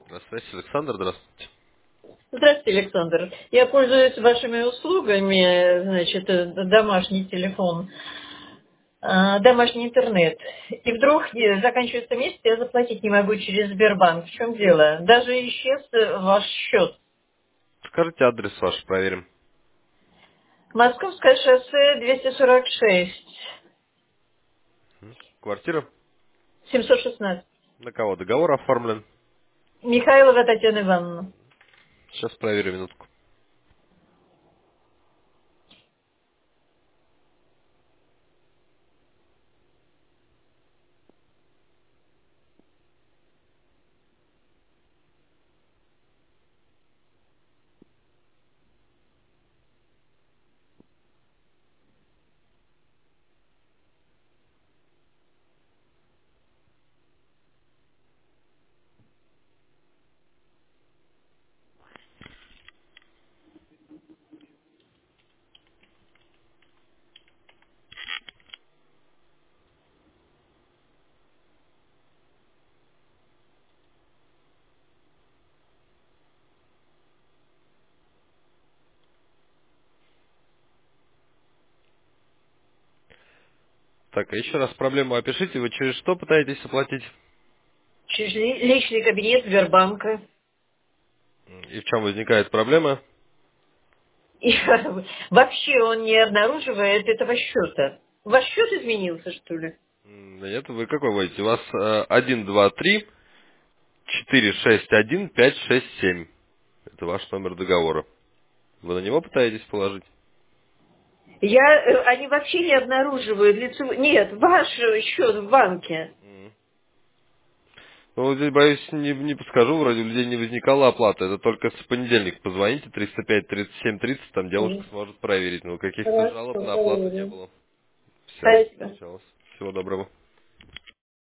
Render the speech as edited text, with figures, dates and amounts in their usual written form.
Здравствуйте, Александр, здравствуйте. Здравствуйте, Александр. Я пользуюсь вашими услугами, значит, домашний телефон, домашний интернет. И вдруг заканчивается месяц, я заплатить не могу через Сбербанк. В чем дело? Даже исчез ваш счет. Скажите адрес ваш, проверим. Московское шоссе 246, Квартира? 716. На кого договор оформлен? Михайлова Татьяна Ивановна. Сейчас проверю минутку. Так, а еще раз проблему опишите. Вы через что пытаетесь оплатить? Через личный кабинет Сбербанка. И в чем возникает проблема? И вообще он не обнаруживает этого счета. Ваш счет изменился, что ли? Да нет, вы какой вводите? У вас 1, 2, 3, 4, 6, 1, 5, 6, 7. Это ваш номер договора. Вы на него пытаетесь положить? Они вообще не обнаруживают лицевой... Нет, ваш счет в банке. Ну, вот здесь, боюсь, не подскажу, вроде у людей не возникала оплата. Это только с понедельника позвоните, 305-37-30, там девушка Мгм. сможет проверить. Но каких-то жалоб на оплату не Хорошо. было. Все, Спасибо. получалось. Всего доброго.